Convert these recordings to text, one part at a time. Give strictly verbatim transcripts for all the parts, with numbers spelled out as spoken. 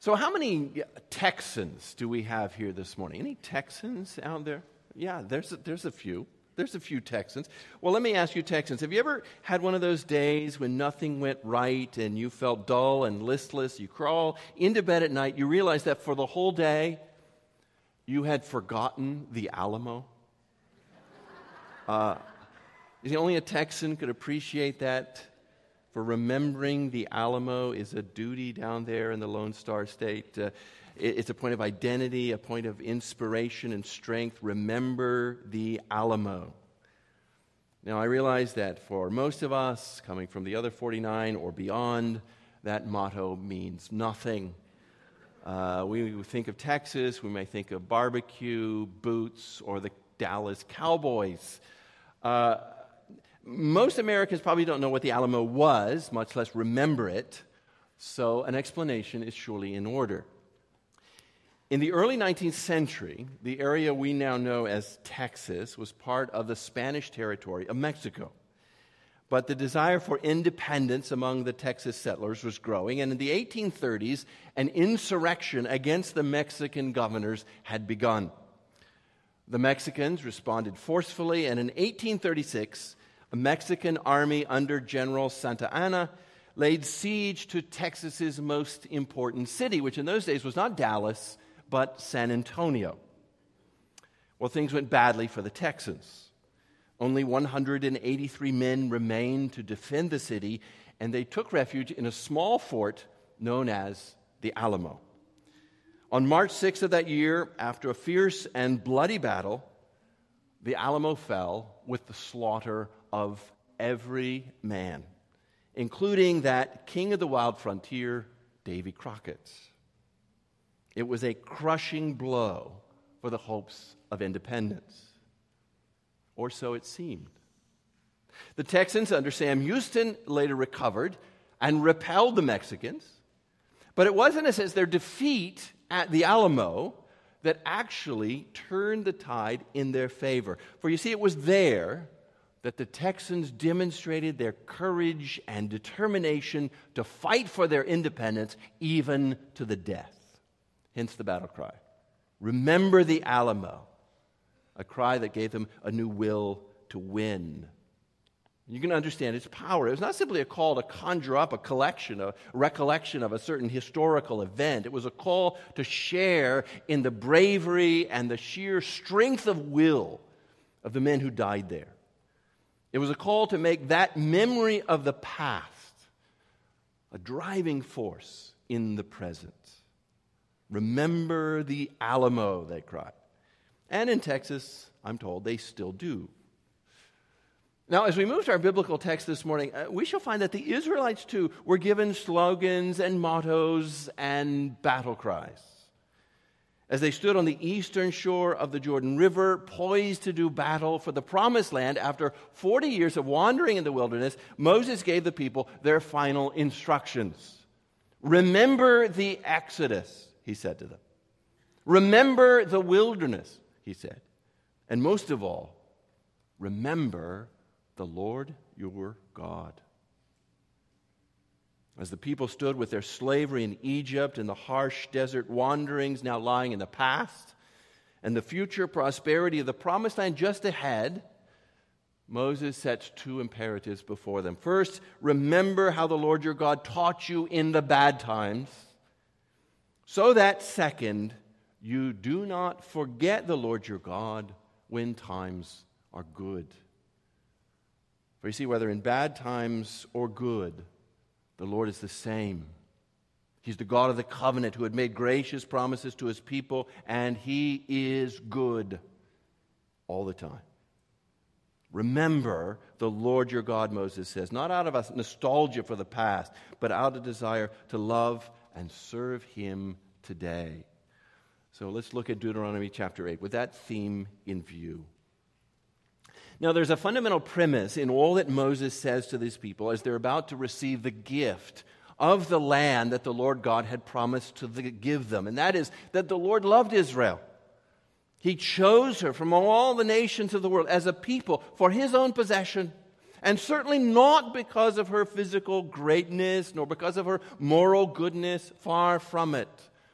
So how many Texans do we have here this morning? Any Texans out there? Yeah, there's a, there's a few. There's a few Texans. Well, let me ask you Texans, have you ever had one of those days when nothing went right and you felt dull and listless? You crawl into bed at night, you realize that for the whole day you had forgotten the Alamo? Uh, only a Texan could appreciate that. For remembering the Alamo is a duty down there in the Lone Star State. Uh, it, it's a point of identity, a point of inspiration and strength. Remember the Alamo. Now, I realize that for most of us, coming from the other forty-nine or beyond, that motto means nothing. Uh, we think of Texas, we may think of barbecue, boots, or the Dallas Cowboys. Uh, Most Americans probably don't know what the Alamo was, much less remember it, so an explanation is surely in order. In the early nineteenth century, the area we now know as Texas was part of the Spanish territory of Mexico. But the desire for independence among the Texas settlers was growing, and in the eighteen thirties, an insurrection against the Mexican governors had begun. The Mexicans responded forcefully, and in eighteen thirty-six, a Mexican army under General Santa Anna laid siege to Texas's most important city, which in those days was not Dallas, but San Antonio. Well, things went badly for the Texans. Only one hundred eighty-three men remained to defend the city, and they took refuge in a small fort known as the Alamo. On March sixth of that year, after a fierce and bloody battle, the Alamo fell with the slaughter of every man, including that king of the wild frontier, Davy Crockett. It was a crushing blow for the hopes of independence, or so it seemed. The Texans under Sam Houston later recovered and repelled the Mexicans, but it wasn't as their defeat at the Alamo that actually turned the tide in their favor. For you see, it was there that the Texans demonstrated their courage and determination to fight for their independence even to the death. Hence the battle cry. Remember the Alamo, a cry that gave them a new will to win. You can understand its power. It was not simply a call to conjure up a collection, a recollection of a certain historical event. It was a call to share in the bravery and the sheer strength of will of the men who died there. It was a call to make that memory of the past a driving force in the present. Remember the Alamo, they cried. And in Texas, I'm told, they still do. Now, as we move to our biblical text this morning, uh, we shall find that the Israelites, too, were given slogans and mottos and battle cries. As they stood on the eastern shore of the Jordan River, poised to do battle for the promised land after forty years of wandering in the wilderness, Moses gave the people their final instructions. Remember the Exodus, he said to them. Remember the wilderness, he said. And most of all, remember the Lord your God. As the people stood with their slavery in Egypt and the harsh desert wanderings now lying in the past, and the future prosperity of the promised land just ahead, Moses sets two imperatives before them. First, remember how the Lord your God taught you in the bad times, so that, second, you do not forget the Lord your God when times are good. For you see, whether in bad times or good, the Lord is the same. He's the God of the covenant who had made gracious promises to his people, and he is good all the time. Remember the Lord your God, Moses says, not out of a nostalgia for the past, but out of desire to love and serve him today. So let's look at Deuteronomy chapter eight with that theme in view. Now, there's a fundamental premise in all that Moses says to these people as they're about to receive the gift of the land that the Lord God had promised to give them, and that is that the Lord loved Israel. He chose her from all the nations of the world as a people for his own possession, and certainly not because of her physical greatness, nor because of her moral goodness, far from it,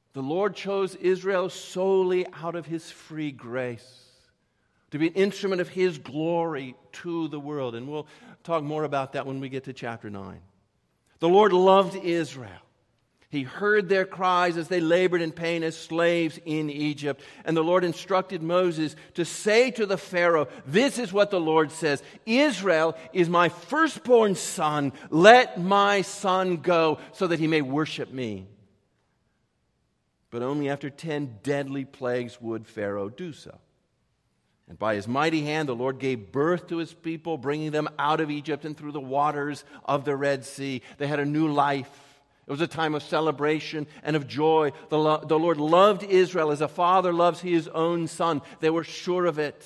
The Lord chose Israel solely out of his free grace to be an instrument of his glory to the world. And we'll talk more about that when we get to chapter nine. The Lord loved Israel. He heard their cries as they labored in pain as slaves in Egypt. And the Lord instructed Moses to say to the Pharaoh, "This is what the Lord says, Israel is my firstborn son. Let my son go so that he may worship me." But only after ten deadly plagues would Pharaoh do so. And by his mighty hand, the Lord gave birth to his people, bringing them out of Egypt and through the waters of the Red Sea. They had a new life. It was a time of celebration and of joy. The, lo- the Lord loved Israel as a father loves his own son. They were sure of it.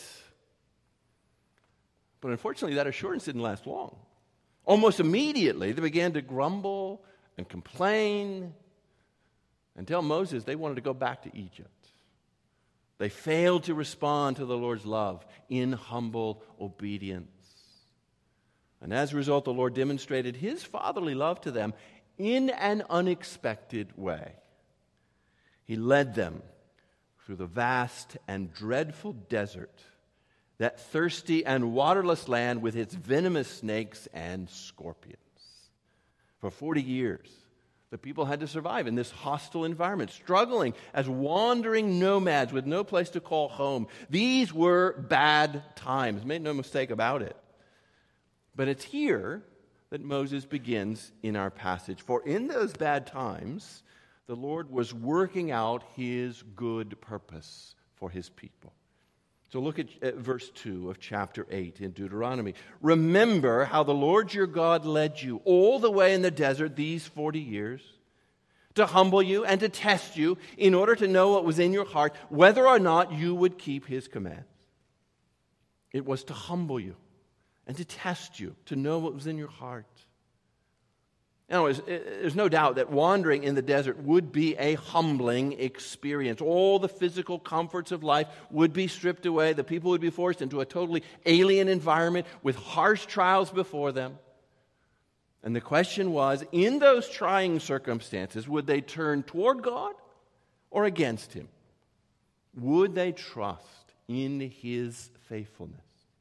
But unfortunately, that assurance didn't last long. Almost immediately, they began to grumble and complain and tell Moses they wanted to go back to Egypt. They failed to respond to the Lord's love in humble obedience. And as a result, the Lord demonstrated his fatherly love to them in an unexpected way. He led them through the vast and dreadful desert, that thirsty and waterless land with its venomous snakes and scorpions. For forty years, the people had to survive in this hostile environment, struggling as wandering nomads with no place to call home. These were bad times, make no mistake about it. But it's here that Moses begins in our passage. For in those bad times, the Lord was working out his good purpose for his people. So look at, at verse two of chapter eight in Deuteronomy. "Remember how the Lord your God led you all the way in the desert these forty years, to humble you and to test you in order to know what was in your heart, whether or not you would keep his commands." It was to humble you and to test you, to know what was in your heart. Anyways, there's no doubt that wandering in the desert would be a humbling experience. All the physical comforts of life would be stripped away. The people would be forced into a totally alien environment with harsh trials before them. And the question was, in those trying circumstances, would they turn toward God or against him? Would they trust in his faithfulness?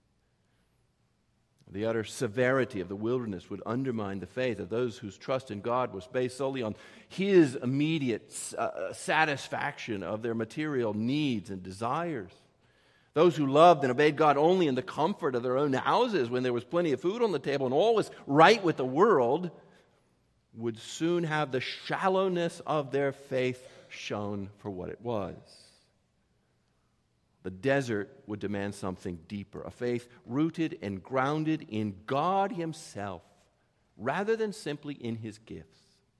The utter severity of the wilderness would undermine the faith of those whose trust in God was based solely on his immediate uh, satisfaction of their material needs and desires. Those who loved and obeyed God only in the comfort of their own houses when there was plenty of food on the table and all was right with the world would soon have the shallowness of their faith shown for what it was. The desert would demand something deeper, a faith rooted and grounded in God himself rather than simply in his gifts.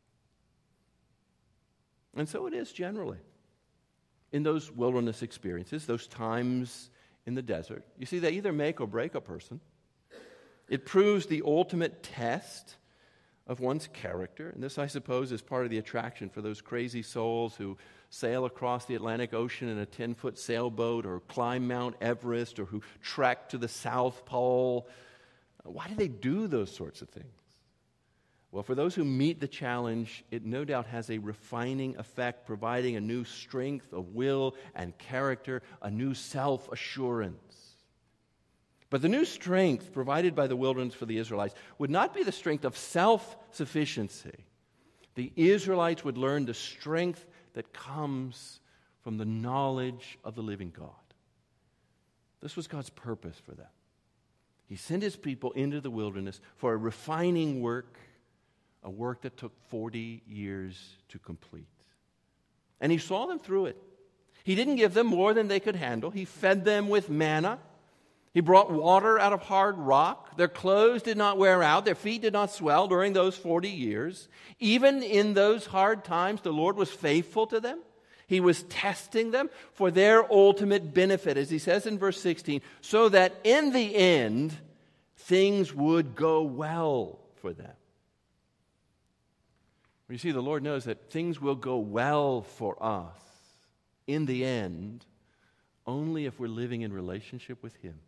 And so it is generally in those wilderness experiences, those times in the desert. You see, they either make or break a person. It proves the ultimate test of one's character. And this, I suppose, is part of the attraction for those crazy souls who sail across the Atlantic Ocean in a ten-foot sailboat or climb Mount Everest or who trek to the South Pole. Why do they do those sorts of things? Well, for those who meet the challenge, it no doubt has a refining effect, providing a new strength of will and character, a new self-assurance. But the new strength provided by the wilderness for the Israelites would not be the strength of self-sufficiency. The Israelites would learn the strength that comes from the knowledge of the living God. This was God's purpose for them. He sent his people into the wilderness for a refining work, a work that took forty years to complete. And he saw them through it. He didn't give them more than they could handle. He fed them with manna. He brought water out of hard rock. Their clothes did not wear out. Their feet did not swell during those forty years. Even in those hard times, the Lord was faithful to them. He was testing them for their ultimate benefit, as he says in verse sixteen, so that in the end, things would go well for them. You see, the Lord knows that things will go well for us in the end only if we're living in relationship with him.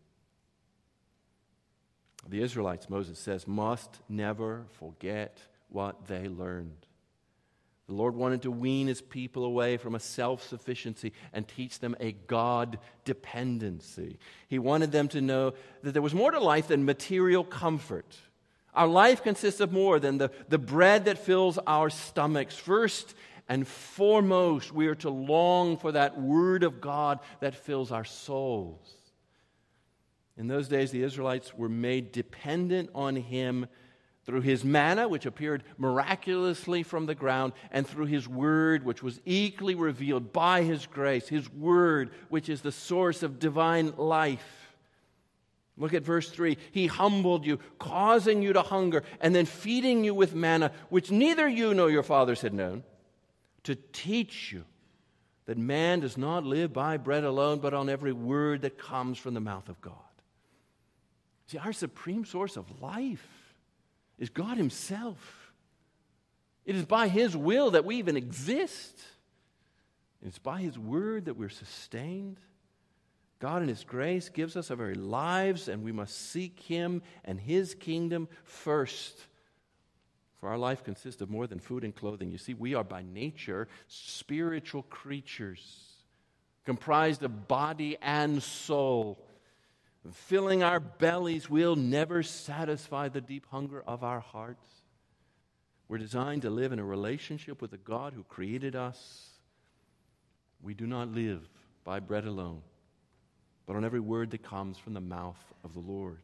The Israelites, Moses says, must never forget what they learned. The Lord wanted to wean his people away from a self-sufficiency and teach them a God-dependency. He wanted them to know that there was more to life than material comfort. Our life consists of more than the, the bread that fills our stomachs. First and foremost, we are to long for that Word of God that fills our souls. In those days, the Israelites were made dependent on Him through His manna, which appeared miraculously from the ground, and through His Word, which was equally revealed by His grace, His Word, which is the source of divine life. Look at verse three. He humbled you, causing you to hunger, and then feeding you with manna, which neither you nor your fathers had known, to teach you that man does not live by bread alone, but on every word that comes from the mouth of God. See, our supreme source of life is God Himself. It is by His will that we even exist. It's by His Word that we're sustained. God in His grace gives us our very lives, and we must seek Him and His kingdom first. For our life consists of more than food and clothing. You see, we are by nature spiritual creatures, comprised of body and soul. Filling our bellies will never satisfy the deep hunger of our hearts. We're designed to live in a relationship with the God who created us. We do not live by bread alone, but on every word that comes from the mouth of the Lord.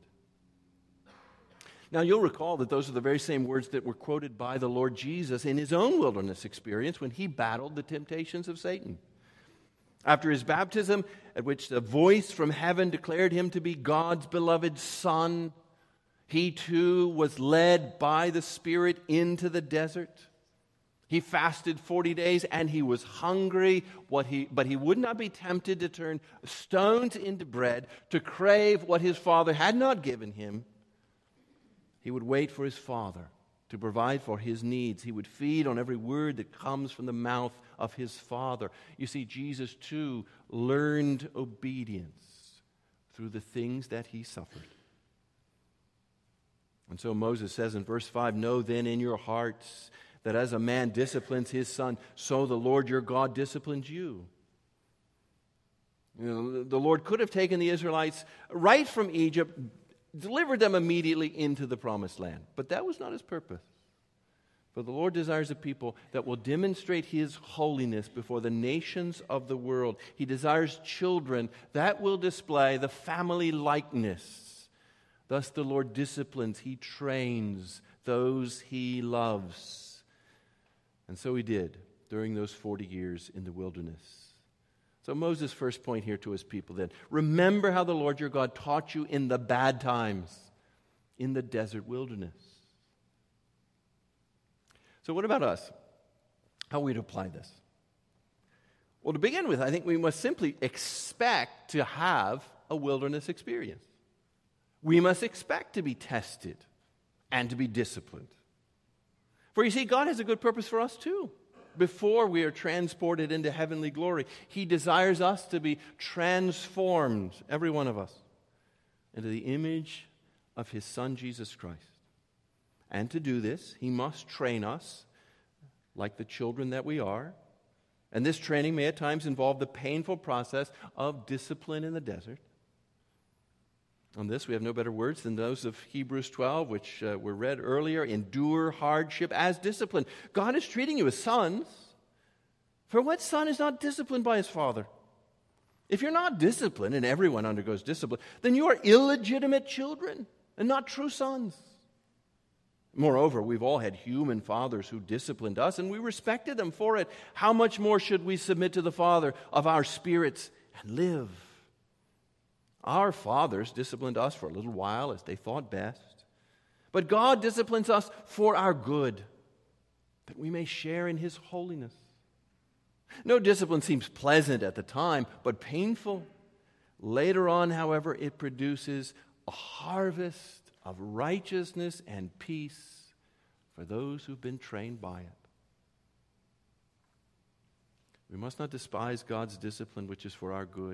Now, you'll recall that those are the very same words that were quoted by the Lord Jesus in His own wilderness experience when He battled the temptations of Satan. After His baptism, at which the voice from heaven declared Him to be God's beloved Son, He too was led by the Spirit into the desert. He fasted forty days and He was hungry, what he, but He would not be tempted to turn stones into bread, to crave what His Father had not given Him. He would wait for His Father to provide for His needs. He would feed on every word that comes from the mouth of His Father. You see, Jesus too learned obedience through the things that He suffered. And so Moses says in verse five, "Know then in your hearts that as a man disciplines his son, so the Lord your God disciplines you." You know, the Lord could have taken the Israelites right from Egypt, delivered them immediately into the promised land. But that was not His purpose. For the Lord desires a people that will demonstrate His holiness before the nations of the world. He desires children that will display the family likeness. Thus the Lord disciplines, He trains those He loves. And so He did during those forty years in the wilderness. So Moses' first point here to his people then, remember how the Lord your God taught you in the bad times, in the desert wilderness. So what about us? How are we to apply this? Well, to begin with, I think we must simply expect to have a wilderness experience. We must expect to be tested and to be disciplined. For you see, God has a good purpose for us too. Before we are transported into heavenly glory, He desires us to be transformed, every one of us, into the image of His Son, Jesus Christ. And to do this, He must train us like the children that we are. And this training may at times involve the painful process of discipline in the desert. On this, we have no better words than those of Hebrews twelve, which uh, were read earlier. Endure hardship as discipline. God is treating you as sons. For what son is not disciplined by his father? If you're not disciplined, and everyone undergoes discipline, then you are illegitimate children and not true sons. Moreover, we've all had human fathers who disciplined us, and we respected them for it. How much more should we submit to the Father of our spirits and live? Our fathers disciplined us for a little while as they thought best. But God disciplines us for our good, that we may share in His holiness. No discipline seems pleasant at the time, but painful. Later on, however, it produces a harvest of righteousness and peace for those who've been trained by it. We must not despise God's discipline, which is for our good.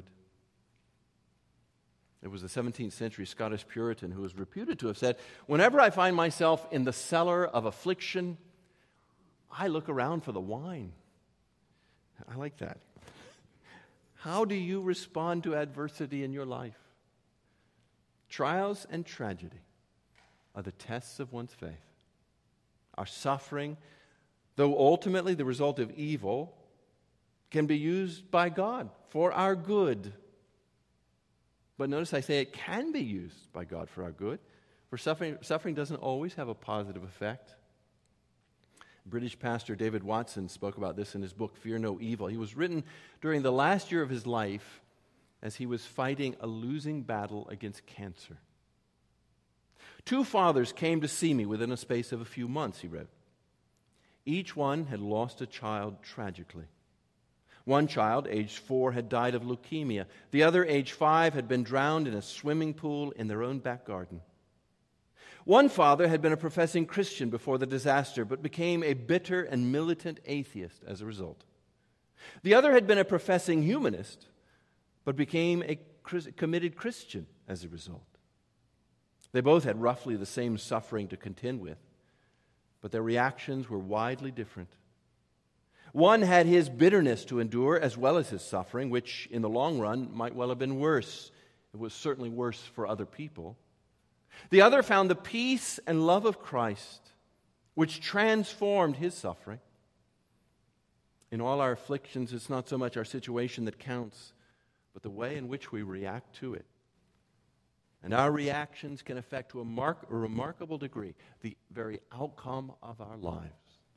It was a seventeenth century Scottish Puritan who was reputed to have said, "Whenever I find myself in the cellar of affliction, I look around for the wine. I like that. How do you respond to adversity in your life? Trials and tragedy are the tests of one's faith. Our suffering, though ultimately the result of evil, can be used by God for our good. But notice I say it can be used by God for our good, for suffering, suffering doesn't always have a positive effect. British pastor David Watson spoke about this in his book, Fear No Evil. He was written during the last year of his life as he was fighting a losing battle against cancer. Two fathers came to see me within a space of a few months, he wrote. Each one had lost a child tragically. One child, aged four, had died of leukemia. The other, aged five, had been drowned in a swimming pool in their own back garden. One father had been a professing Christian before the disaster, but became a bitter and militant atheist as a result. The other had been a professing humanist, but became a committed Christian as a result. They both had roughly the same suffering to contend with, but their reactions were widely different. One had his bitterness to endure as well as his suffering, which in the long run might well have been worse. It was certainly worse for other people. The other found the peace and love of Christ, which transformed his suffering. In all our afflictions, it's not so much our situation that counts, but the way in which we react to it. And our reactions can affect to a, mark, a remarkable degree the very outcome of our lives.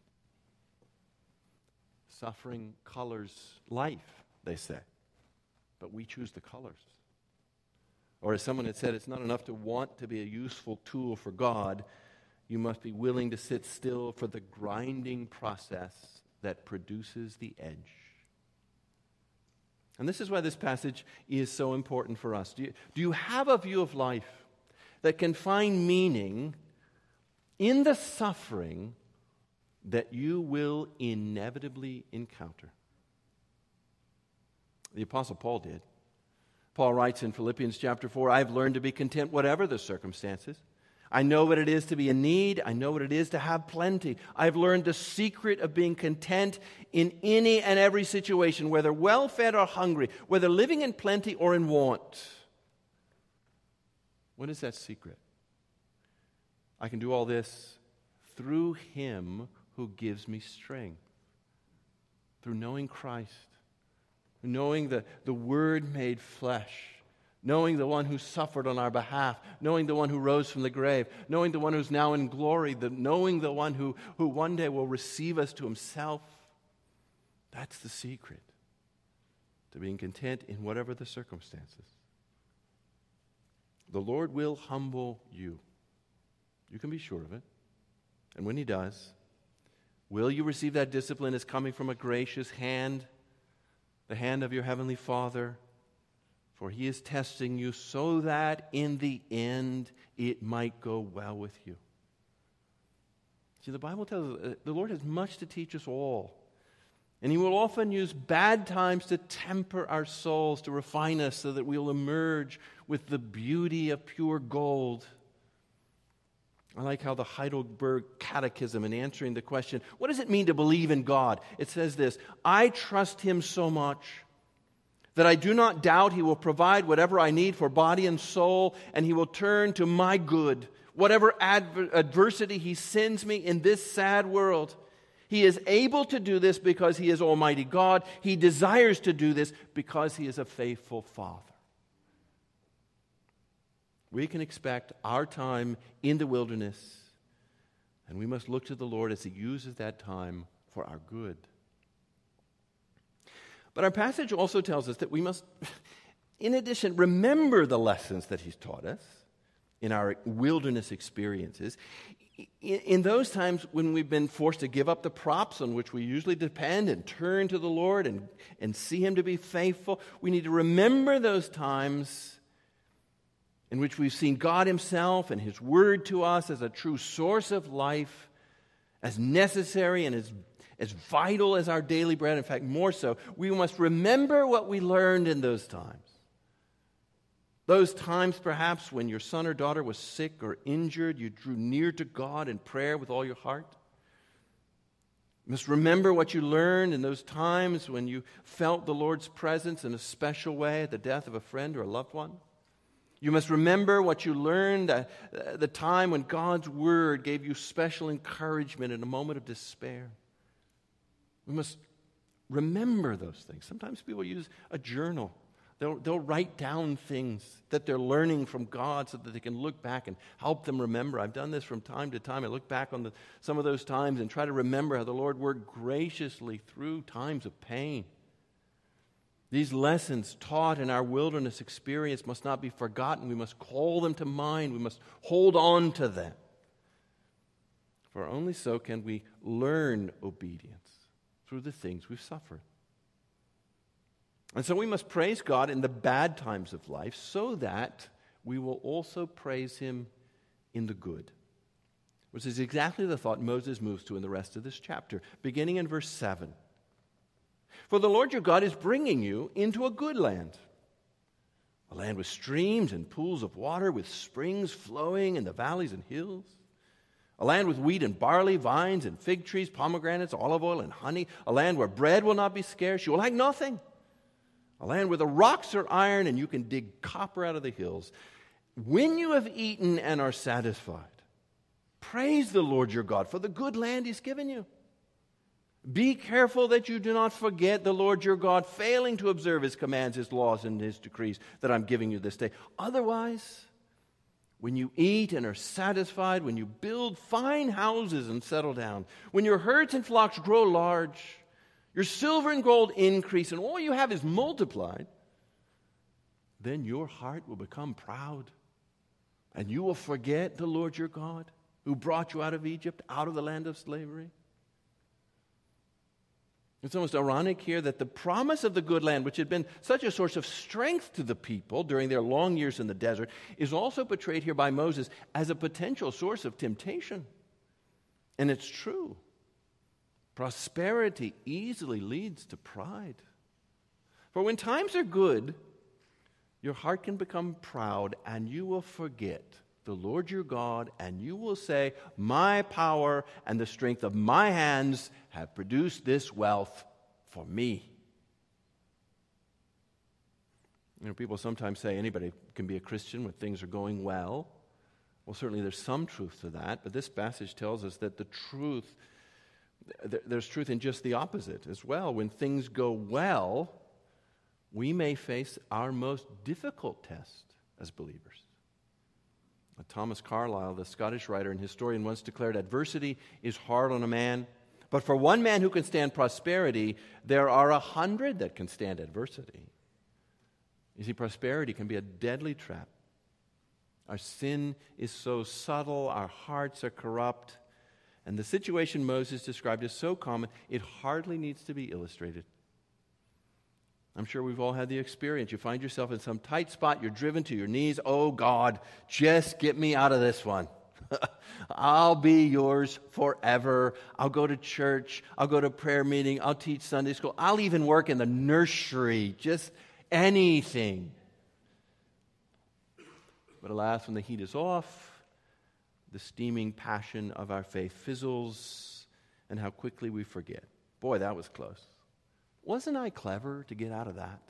Suffering colors life, they say, but we choose the colors. Or as someone had said, it's not enough to want to be a useful tool for God. You must be willing to sit still for the grinding process that produces the edge. And this is why this passage is so important for us. Do you, do you have a view of life that can find meaning in the suffering that you will inevitably encounter? The Apostle Paul did. Paul writes in Philippians chapter four, I've learned to be content whatever the circumstances. I know what it is to be in need. I know what it is to have plenty. I've learned the secret of being content in any and every situation, whether well-fed or hungry, whether living in plenty or in want. What is that secret? I can do all this through Him who gives me strength. Through knowing Christ. Knowing the, the Word made flesh, knowing the one who suffered on our behalf, knowing the one who rose from the grave, knowing the one who's now in glory, the, knowing the one who, who one day will receive us to Himself. That's the secret to being content in whatever the circumstances. The Lord will humble you. You can be sure of it. And when He does, will you receive that discipline as coming from a gracious hand, the hand of your Heavenly Father? For He is testing you so that in the end it might go well with you. See, the Bible tells us the Lord has much to teach us all. And He will often use bad times to temper our souls, to refine us so that we'll emerge with the beauty of pure gold. I like how the Heidelberg Catechism, in answering the question, what does it mean to believe in God? It says this, I trust Him so much that I do not doubt He will provide whatever I need for body and soul, and He will turn to my good, whatever adver- adversity He sends me in this sad world. He is able to do this because He is Almighty God. He desires to do this because He is a faithful Father. We can expect our time in the wilderness, and we must look to the Lord as He uses that time for our good. But our passage also tells us that we must, in addition, remember the lessons that He's taught us in our wilderness experiences. In, in those times when we've been forced to give up the props on which we usually depend and turn to the Lord and, and see Him to be faithful, we need to remember those times in which we've seen God Himself and His Word to us as a true source of life, as necessary and as, as vital as our daily bread. In fact, more so. We must remember what we learned in those times. Those times, perhaps, when your son or daughter was sick or injured, you drew near to God in prayer with all your heart. You must remember what you learned in those times when you felt the Lord's presence in a special way at the death of a friend or a loved one. You must remember what you learned at the time when God's Word gave you special encouragement in a moment of despair. We must remember those things. Sometimes people use a journal. They'll, they'll write down things that they're learning from God so that they can look back and help them remember. I've done this from time to time. I look back on the, some of those times and try to remember how the Lord worked graciously through times of pain. These lessons taught in our wilderness experience must not be forgotten. We must call them to mind. We must hold on to them. For only so can we learn obedience through the things we've suffered. And so we must praise God in the bad times of life so that we will also praise Him in the good. Which is exactly the thought Moses moves to in the rest of this chapter, beginning in verse seven. For the Lord your God is bringing you into a good land, a land with streams and pools of water, with springs flowing in the valleys and hills, a land with wheat and barley, vines and fig trees, pomegranates, olive oil and honey, a land where bread will not be scarce, you will lack nothing, a land where the rocks are iron and you can dig copper out of the hills. When you have eaten and are satisfied, praise the Lord your God for the good land He's given you. Be careful that you do not forget the Lord your God, failing to observe His commands, His laws, and His decrees that I'm giving you this day. Otherwise, when you eat and are satisfied, when you build fine houses and settle down, when your herds and flocks grow large, your silver and gold increase, and all you have is multiplied, then your heart will become proud, and you will forget the Lord your God, who brought you out of Egypt, out of the land of slavery. It's almost ironic here that the promise of the good land, which had been such a source of strength to the people during their long years in the desert, is also portrayed here by Moses as a potential source of temptation. And it's true. Prosperity easily leads to pride. For when times are good, your heart can become proud and you will forget the Lord your God, and you will say, my power and the strength of my hands have produced this wealth for me. You know, people sometimes say anybody can be a Christian when things are going well. Well, certainly there's some truth to that, but this passage tells us that the truth, th- there's truth in just the opposite as well. When things go well, we may face our most difficult test as believers. Thomas Carlyle, the Scottish writer and historian, once declared, adversity is hard on a man, but for one man who can stand prosperity, there are a hundred that can stand adversity. You see, prosperity can be a deadly trap. Our sin is so subtle, our hearts are corrupt, and the situation Moses described is so common, it hardly needs to be illustrated. I'm sure we've all had the experience. You find yourself in some tight spot, you're driven to your knees. Oh, God, just get me out of this one. I'll be yours forever. I'll go to church. I'll go to prayer meeting. I'll teach Sunday school. I'll even work in the nursery. Just anything. But alas, when the heat is off, the steaming passion of our faith fizzles, and how quickly we forget. Boy, that was close. Wasn't I clever to get out of that?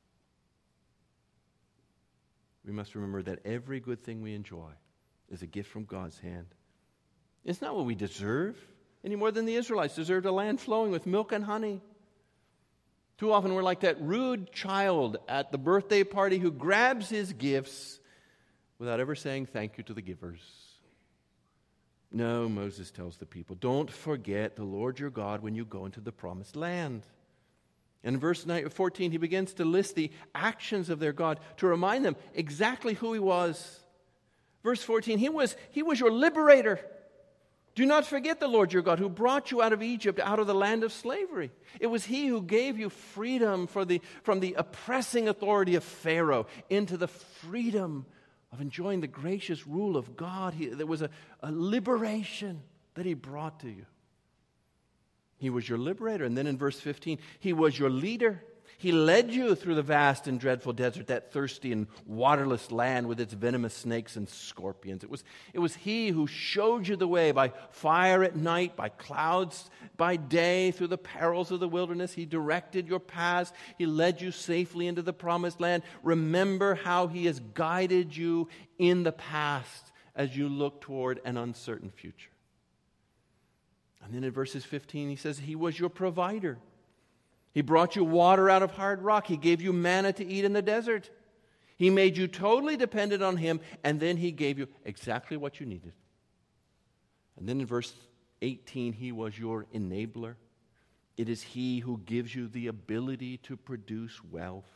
We must remember that every good thing we enjoy is a gift from God's hand. It's not what we deserve, any more than the Israelites deserved a land flowing with milk and honey. Too often we're like that rude child at the birthday party who grabs his gifts without ever saying thank you to the givers. No, Moses tells the people, don't forget the Lord your God when you go into the promised land. In verse fourteen, he begins to list the actions of their God to remind them exactly who He was. Verse fourteen, He was, he was your liberator. Do not forget the Lord your God who brought you out of Egypt, out of the land of slavery. It was He who gave you freedom for the, from the oppressing authority of Pharaoh into the freedom of enjoying the gracious rule of God. He, there was a, a liberation that He brought to you. He was your liberator. And then in verse fifteen, He was your leader. He led you through the vast and dreadful desert, that thirsty and waterless land with its venomous snakes and scorpions. It was, it was He who showed you the way by fire at night, by clouds by day, through the perils of the wilderness. He directed your paths. He led you safely into the promised land. Remember how He has guided you in the past as you look toward an uncertain future. And then in verses fifteen, He says, He was your provider. He brought you water out of hard rock. He gave you manna to eat in the desert. He made you totally dependent on Him, and then He gave you exactly what you needed. And then in verse eighteen, He was your enabler. It is He who gives you the ability to produce wealth.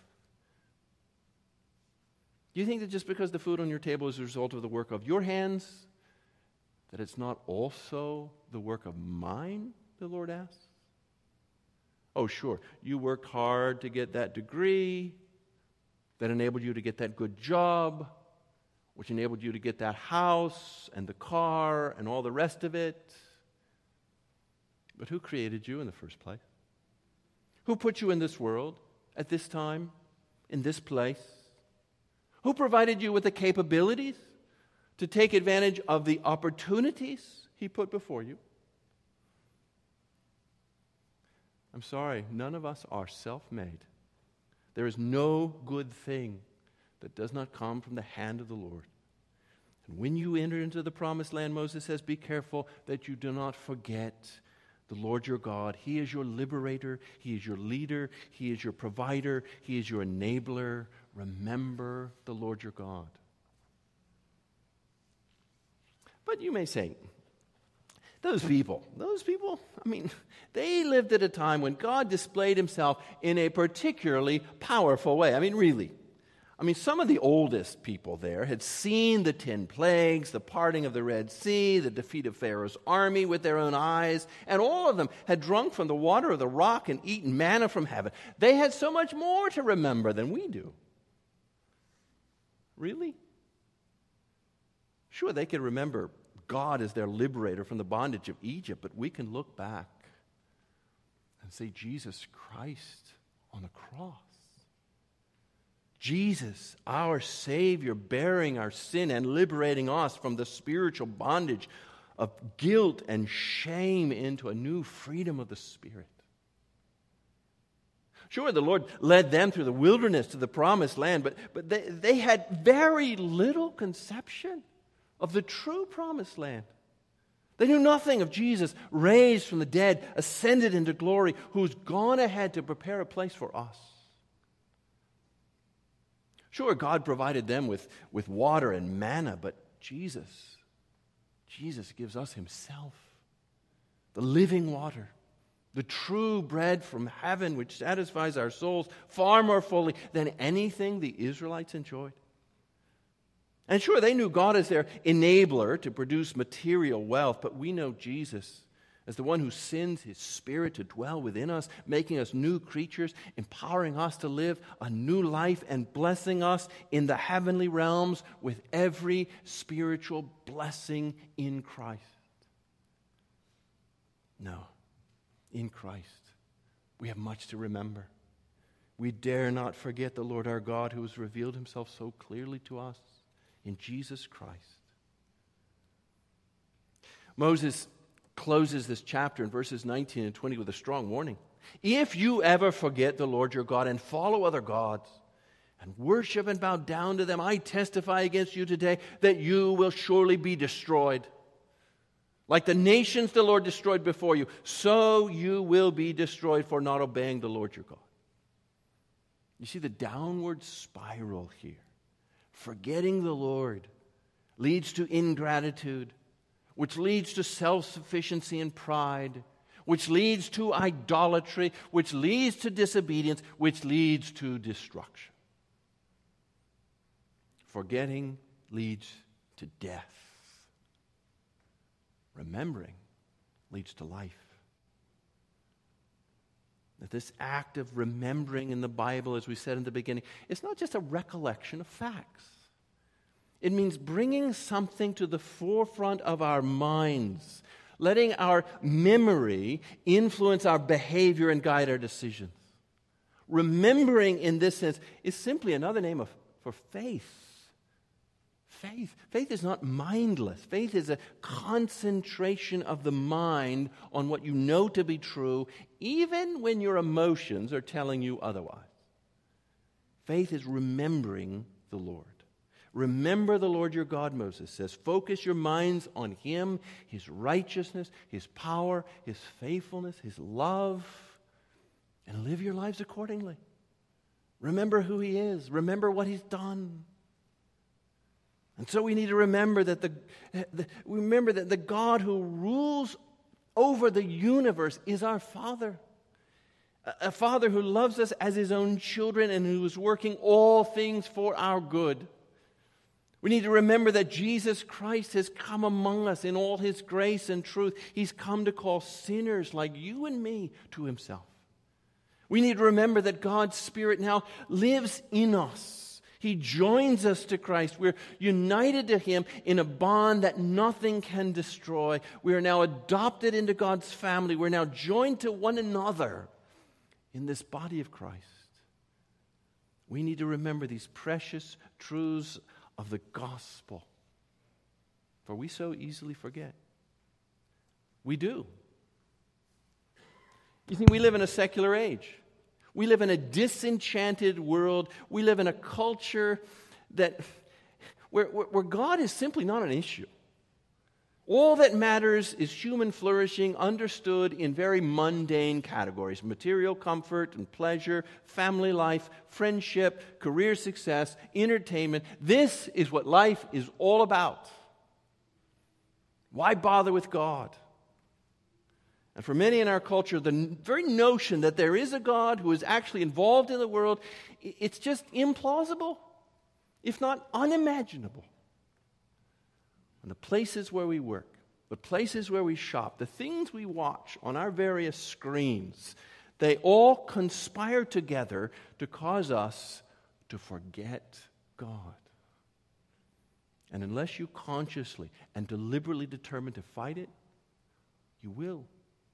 Do you think that just because the food on your table is a result of the work of your hands, that it's not also the work of mine, the Lord asks? Oh, sure, you worked hard to get that degree that enabled you to get that good job, which enabled you to get that house and the car and all the rest of it. But who created you in the first place? Who put you in this world at this time, in this place? Who provided you with the capabilities to take advantage of the opportunities He put before you? I'm sorry, none of us are self-made. There is no good thing that does not come from the hand of the Lord. And when you enter into the promised land, Moses says, be careful that you do not forget the Lord your God. He is your liberator. He is your leader. He is your provider. He is your enabler. Remember the Lord your God. But you may say, Those people, those people, I mean, they lived at a time when God displayed Himself in a particularly powerful way. I mean, really. I mean, some of the oldest people there had seen the ten plagues, the parting of the Red Sea, the defeat of Pharaoh's army with their own eyes, and all of them had drunk from the water of the rock and eaten manna from heaven. They had so much more to remember than we do. Really? Sure, they could remember God is their liberator from the bondage of Egypt, but we can look back and say Jesus Christ on the cross. Jesus, our Savior, bearing our sin and liberating us from the spiritual bondage of guilt and shame into a new freedom of the Spirit. Sure, the Lord led them through the wilderness to the promised land, but, but they, they had very little conception of the true promised land. They knew nothing of Jesus raised from the dead, ascended into glory, who's gone ahead to prepare a place for us. Sure, God provided them with, with water and manna, but Jesus, Jesus gives us Himself, the living water, the true bread from heaven which satisfies our souls far more fully than anything the Israelites enjoyed. And sure, they knew God as their enabler to produce material wealth, but we know Jesus as the one who sends His Spirit to dwell within us, making us new creatures, empowering us to live a new life, and blessing us in the heavenly realms with every spiritual blessing in Christ. No, in Christ, we have much to remember. We dare not forget the Lord our God, who has revealed Himself so clearly to us in Jesus Christ. Moses closes this chapter in verses nineteen and twenty with a strong warning. If you ever forget the Lord your God and follow other gods and worship and bow down to them, I testify against you today that you will surely be destroyed. Like the nations the Lord destroyed before you, so you will be destroyed for not obeying the Lord your God. You see the downward spiral here. Forgetting the Lord leads to ingratitude, which leads to self-sufficiency and pride, which leads to idolatry, which leads to disobedience, which leads to destruction. Forgetting leads to death. Remembering leads to life. That this act of remembering in the Bible, as we said in the beginning, it's not just a recollection of facts. It means bringing something to the forefront of our minds, letting our memory influence our behavior and guide our decisions. Remembering in this sense is simply another name of, for faith. Faith. Faith is not mindless. Faith is a concentration of the mind on what you know to be true, even when your emotions are telling you otherwise. Faith is remembering the Lord. Remember the Lord your God, Moses says. Focus your minds on Him, His righteousness, His power, His faithfulness, His love, and live your lives accordingly. Remember who He is. Remember what He's done. And so we need to remember that the, the remember that the God who rules over the universe is our Father. A, a Father who loves us as His own children and who is working all things for our good. We need to remember that Jesus Christ has come among us in all His grace and truth. He's come to call sinners like you and me to Himself. We need to remember that God's Spirit now lives in us. He joins us to Christ. We're united to Him in a bond that nothing can destroy. We are now adopted into God's family. We're now joined to one another in this body of Christ. We need to remember these precious truths of the gospel, for we so easily forget. We do. You think we live in a secular age? We live in a disenchanted world. We live in a culture that where, where God is simply not an issue. All that matters is human flourishing, understood in very mundane categories: material comfort and pleasure, family life, friendship, career success, entertainment. This is what life is all about. Why bother with God? And for many in our culture, the very notion that there is a God who is actually involved in the world, it's just implausible, if not unimaginable. And the places where we work, the places where we shop, the things we watch on our various screens, they all conspire together to cause us to forget God. And unless you consciously and deliberately determine to fight it, you will.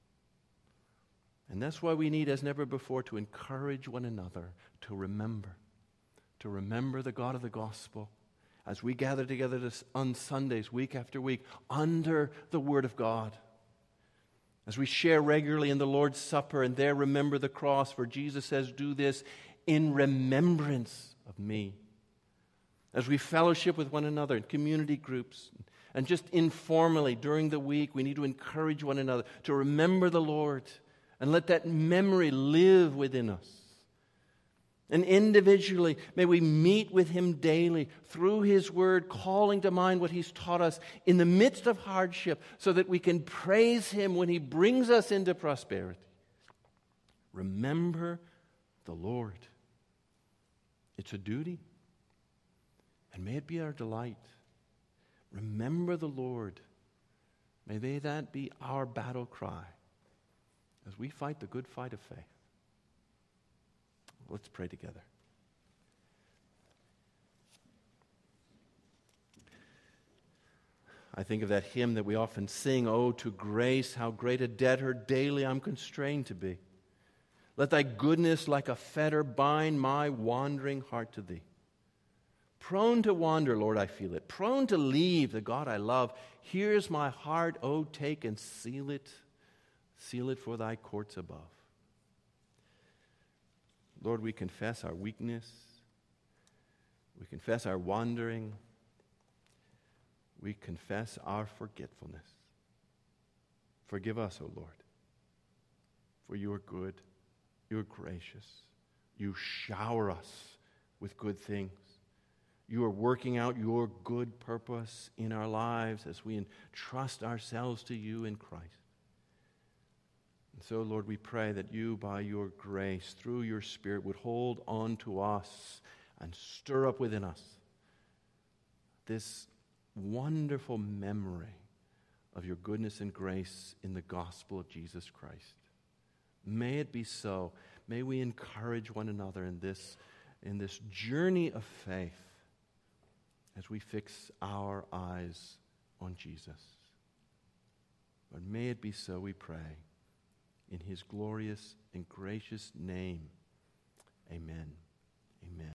And that's why we need, as never before, to encourage one another to remember, to remember the God of the gospel as we gather together this, on Sundays, week after week, under the Word of God. As we share regularly in the Lord's Supper and there remember the cross, for Jesus says, do this in remembrance of me. As we fellowship with one another in community groups and just informally during the week, we need to encourage one another to remember the Lord and let that memory live within us. And individually, may we meet with Him daily through His Word, calling to mind what He's taught us in the midst of hardship so that we can praise Him when He brings us into prosperity. Remember the Lord. It's a duty, and may it be our delight. Remember the Lord. May they that be our battle cry as we fight the good fight of faith. Let's pray together. I think of that hymn that we often sing, "Oh, to grace, how great a debtor daily I'm constrained to be. Let Thy goodness like a fetter bind my wandering heart to Thee. Prone to wander, Lord, I feel it. Prone to leave the God I love. Here's my heart, oh, take and seal it. Seal it for Thy courts above." Lord, we confess our weakness. We confess our wandering. We confess our forgetfulness. Forgive us, O Lord, for You are good. You are gracious. You shower us with good things. You are working out Your good purpose in our lives as we entrust ourselves to You in Christ. And so, Lord, we pray that You, by Your grace, through Your Spirit, would hold on to us and stir up within us this wonderful memory of Your goodness and grace in the gospel of Jesus Christ. May it be so. May we encourage one another in this, in this journey of faith as we fix our eyes on Jesus. But may it be so, we pray, in His glorious and gracious name. Amen. Amen.